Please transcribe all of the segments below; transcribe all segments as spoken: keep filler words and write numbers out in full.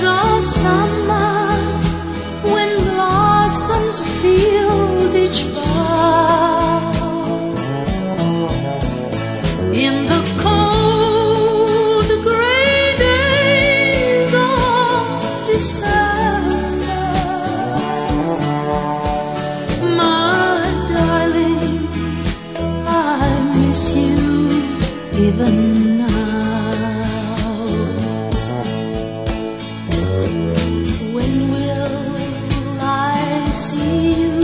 of summer, when blossoms filled each bough, in the cold gray days of December, my darling, I miss you even now. When will I see you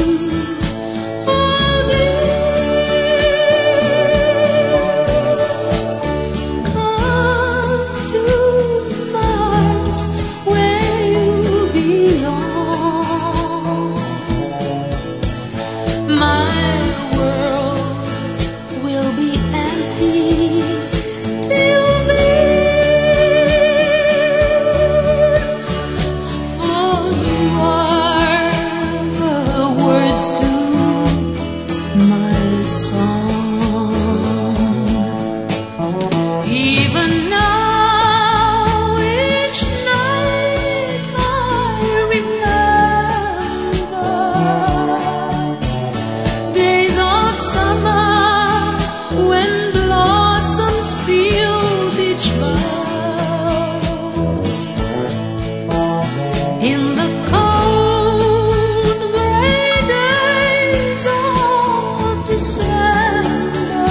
again? Come to my arms where you belong. My world will be empty till then, for you are the words to my song. Even now, each night I remember days of summer when blossoms filled each bough, in the cold gray days of December.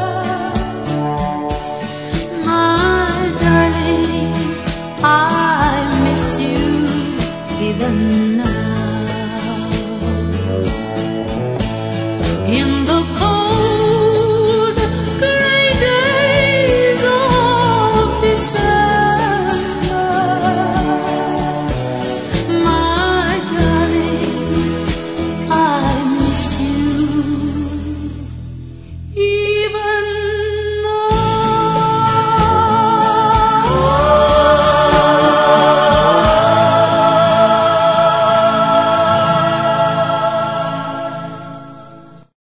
My darling, I miss you even now.